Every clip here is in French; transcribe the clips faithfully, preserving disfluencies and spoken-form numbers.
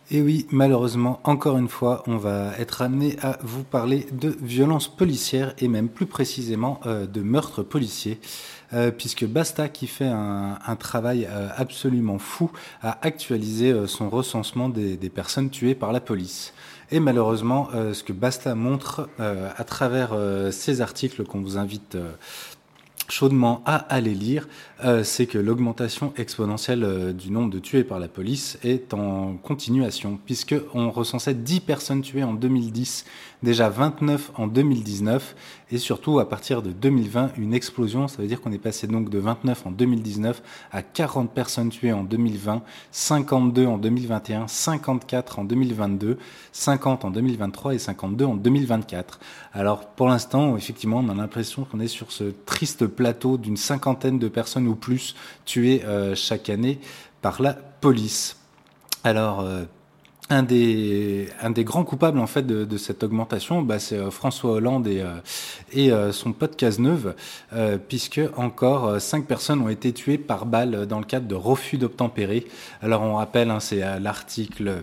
Et oui, malheureusement, encore une fois, on va être amené à vous parler de violences policières et même plus précisément euh, de meurtres policiers, euh, puisque Basta, qui fait un, un travail euh, absolument fou, a actualisé euh, son recensement des, des personnes tuées par la police. Et malheureusement, euh, ce que Basta montre euh, à travers euh, ces articles qu'on vous invite euh, chaudement à aller lire, euh, c'est que l'augmentation exponentielle euh, du nombre de tués par la police est en continuation, puisqu'on recensait dix personnes tuées en deux mille dix, déjà vingt-neuf en deux mille dix-neuf, et surtout à partir de deux mille vingt, une explosion. Ça veut dire qu'on est passé donc de vingt-neuf en deux mille dix-neuf à quarante personnes tuées en deux mille vingt, cinquante-deux en deux mille vingt et un, cinquante-quatre en deux mille vingt-deux, cinquante en deux mille vingt-trois et cinquante-deux en deux mille vingt-quatre. Alors pour l'instant, effectivement, on a l'impression qu'on est sur ce triste plateau d'une cinquantaine de personnes ou plus tuées euh, chaque année par la police. Alors, euh, un des, un des grands coupables en fait de, de cette augmentation, bah, c'est euh, François Hollande et, euh, et euh, son pote Cazeneuve, euh, puisque encore euh, cinq personnes ont été tuées par balle dans le cadre de refus d'obtempérer. Alors on rappelle, hein, c'est à l'article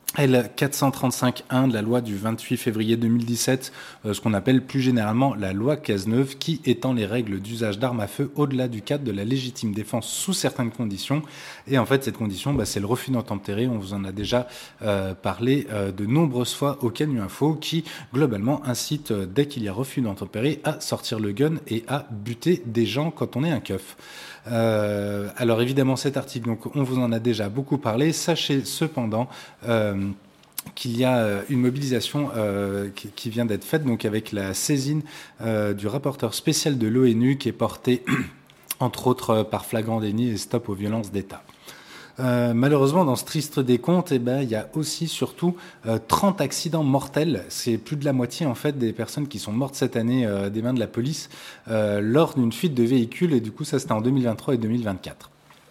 L quatre cent trente-cinq un de la loi du vingt-huit février deux mille dix-sept, euh, ce qu'on appelle plus généralement la loi Cazeneuve, qui étend les règles d'usage d'armes à feu au-delà du cadre de la légitime défense sous certaines conditions. Et en fait, cette condition, bah, c'est le refus d'obtempérer. On vous en a déjà euh, parlé euh, de nombreuses fois au Canu Info, qui globalement incite, euh, dès qu'il y a refus d'obtempérer, à sortir le gun et à buter des gens quand on est un keuf. Euh, alors évidemment, cet article, donc on vous en a déjà beaucoup parlé. Sachez cependant euh, qu'il y a une mobilisation euh, qui, qui vient d'être faite, donc avec la saisine euh, du rapporteur spécial de l'ONU, qui est porté entre autres par Flagrant Déni et Stop aux violences d'État. Euh, malheureusement, dans ce triste décompte, eh ben, il y a aussi surtout euh, trente accidents mortels. C'est plus de la moitié en fait des personnes qui sont mortes cette année euh, des mains de la police euh, lors d'une fuite de véhicules. Et du coup, ça c'était en deux mille vingt-trois et deux mille vingt-quatre.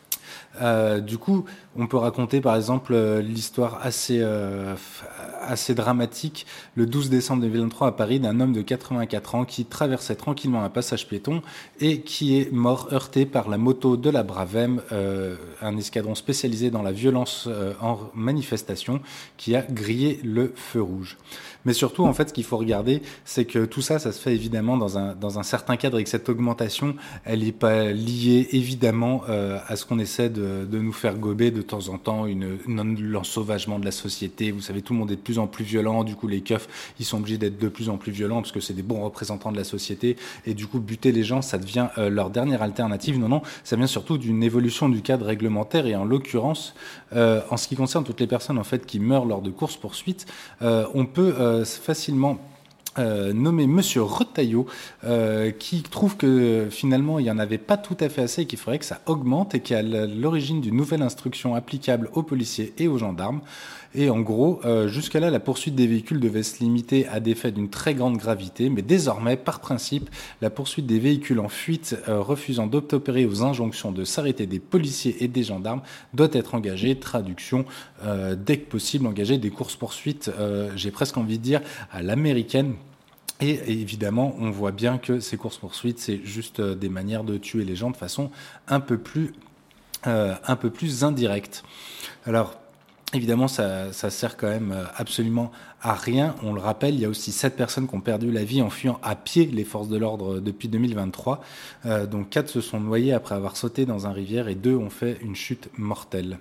Euh, du coup, on peut raconter par exemple euh, l'histoire assez euh, assez dramatique le douze décembre deux mille vingt-trois à Paris d'un homme de quatre-vingt-quatre ans qui traversait tranquillement un passage piéton et qui est mort heurté par la moto de la Bravem, euh, un escadron spécialisé dans la violence euh, en manifestation, qui a grillé le feu rouge. Mais surtout, en fait, ce qu'il faut regarder, c'est que tout ça, ça se fait évidemment dans un, dans un certain cadre et que cette augmentation, elle n'est pas liée évidemment euh, à ce qu'on essaie de, de nous faire gober de temps en temps, une, une, l'ensauvagement de la société. Vous savez, tout le monde est de plus en plus violent. Du coup, les keufs, ils sont obligés d'être de plus en plus violents parce que c'est des bons représentants de la société. Et du coup, buter les gens, ça devient euh, leur dernière alternative. Non, non, ça vient surtout d'une évolution du cadre réglementaire et en l'occurrence, euh, en ce qui concerne toutes les personnes en fait qui meurent lors de courses-poursuites, euh, on peut euh, facilement Euh, nommé Monsieur Retailleau, euh, qui trouve que finalement il n'y en avait pas tout à fait assez et qu'il faudrait que ça augmente et qui est à l'origine d'une nouvelle instruction applicable aux policiers et aux gendarmes. Et en gros, euh, jusqu'à là, la poursuite des véhicules devait se limiter à des faits d'une très grande gravité, mais désormais, par principe, la poursuite des véhicules en fuite euh, refusant d'obtempérer aux injonctions de s'arrêter des policiers et des gendarmes doit être engagée. Traduction, euh, dès que possible, engager des courses-poursuites, euh, j'ai presque envie de dire, à l'américaine. Et évidemment, on voit bien que ces courses-poursuites, c'est juste des manières de tuer les gens de façon un peu plus, euh, un peu plus indirecte. Alors, évidemment, ça, ça sert quand même absolument à rien. On le rappelle, il y a aussi sept personnes qui ont perdu la vie en fuyant à pied les forces de l'ordre depuis deux mille vingt-trois. Euh, donc quatre se sont noyés après avoir sauté dans un rivière et deux ont fait une chute mortelle.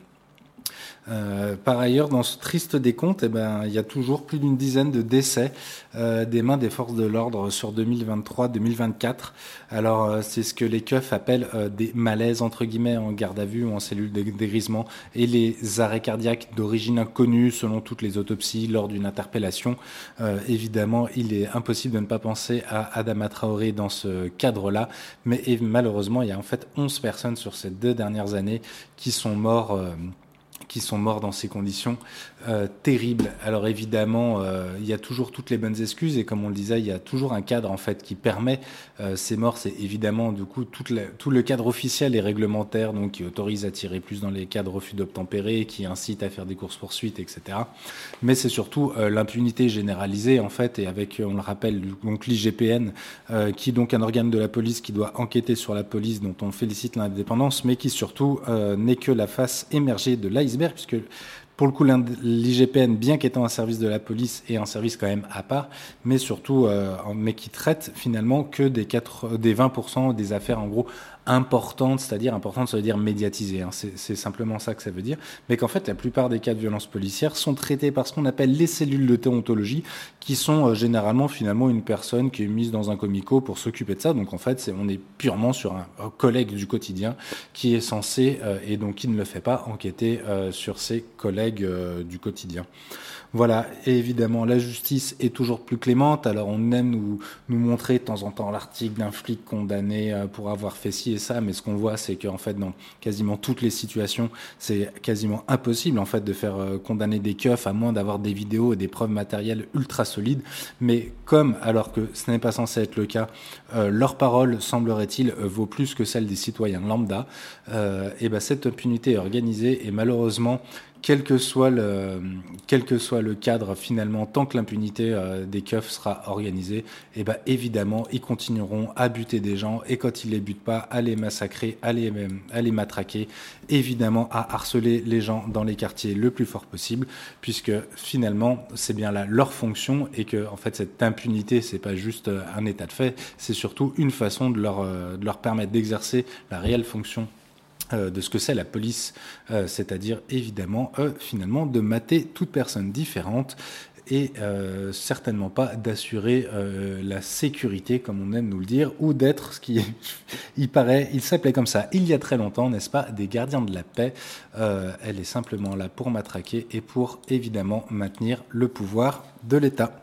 Euh, par ailleurs, dans ce triste décompte, eh ben, il y a toujours plus d'une dizaine de décès euh, des mains des forces de l'ordre sur deux mille vingt-trois deux mille vingt-quatre. Alors, euh, c'est ce que les keufs appellent euh, des malaises, entre guillemets, en garde à vue ou en cellule de dégrisement, et les arrêts cardiaques d'origine inconnue selon toutes les autopsies lors d'une interpellation. Euh, évidemment, il est impossible de ne pas penser à Adama Traoré dans ce cadre-là, mais et, malheureusement, il y a en fait onze personnes sur ces deux dernières années qui sont morts euh, qui sont morts dans ces conditions euh, terribles. Alors évidemment, euh, il y a toujours toutes les bonnes excuses et comme on le disait, il y a toujours un cadre en fait qui permet euh, ces morts. C'est évidemment du coup toute la, tout le cadre officiel et réglementaire, donc qui autorise à tirer plus dans les cas de refus d'obtempérer, qui incite à faire des courses poursuites, et cetera. Mais c'est surtout euh, l'impunité généralisée en fait, et avec, on le rappelle, donc l'I G P N, euh, qui est donc un organe de la police qui doit enquêter sur la police, dont on félicite l'indépendance, mais qui surtout euh, n'est que la face émergée de l'iceberg, puisque Pour le coup, l'I G P N, bien qu'étant un service de la police, est un service quand même à part, mais surtout, euh, mais qui traite finalement que des, quatre, des vingt pour cent des affaires en gros importantes, c'est-à-dire importantes, ça veut dire médiatisées, hein, c'est, c'est simplement ça que ça veut dire, mais qu'en fait la plupart des cas de violence policière sont traités par ce qu'on appelle les cellules de déontologie, qui sont euh, généralement finalement une personne qui est mise dans un comico pour s'occuper de ça, donc en fait c'est, on est purement sur un, un collègue du quotidien qui est censé, euh, et donc qui ne le fait pas, enquêter euh, sur ses collègues euh, du quotidien. Voilà, et évidemment, la justice est toujours plus clémente. Alors, on aime nous, nous montrer de temps en temps l'article d'un flic condamné pour avoir fait ci et ça, mais ce qu'on voit, c'est qu'en fait, dans quasiment toutes les situations, c'est quasiment impossible, en fait, de faire condamner des keufs, à moins d'avoir des vidéos et des preuves matérielles ultra solides. Mais comme, alors que ce n'est pas censé être le cas, euh, leur parole, semblerait-il, euh, vaut plus que celle des citoyens lambda, euh, et ben cette impunité est organisée, et malheureusement, quel que soit le, quel que soit le cadre, finalement, tant que l'impunité euh, des keufs sera organisée, eh ben, évidemment, ils continueront à buter des gens, et quand ils les butent pas, à les massacrer, à les, à les matraquer, évidemment, à harceler les gens dans les quartiers le plus fort possible, puisque finalement, c'est bien là leur fonction, et que, en fait, cette impunité, c'est pas juste un état de fait, c'est surtout une façon de leur, de leur permettre d'exercer la réelle fonction de ce que c'est la police, euh, c'est-à-dire évidemment euh, finalement de mater toute personne différente et euh, certainement pas d'assurer euh, la sécurité comme on aime nous le dire, ou d'être ce qui est, il paraît, il s'appelait comme ça il y a très longtemps, n'est-ce pas, des gardiens de la paix. Euh, elle est simplement là pour matraquer et pour évidemment maintenir le pouvoir de l'État.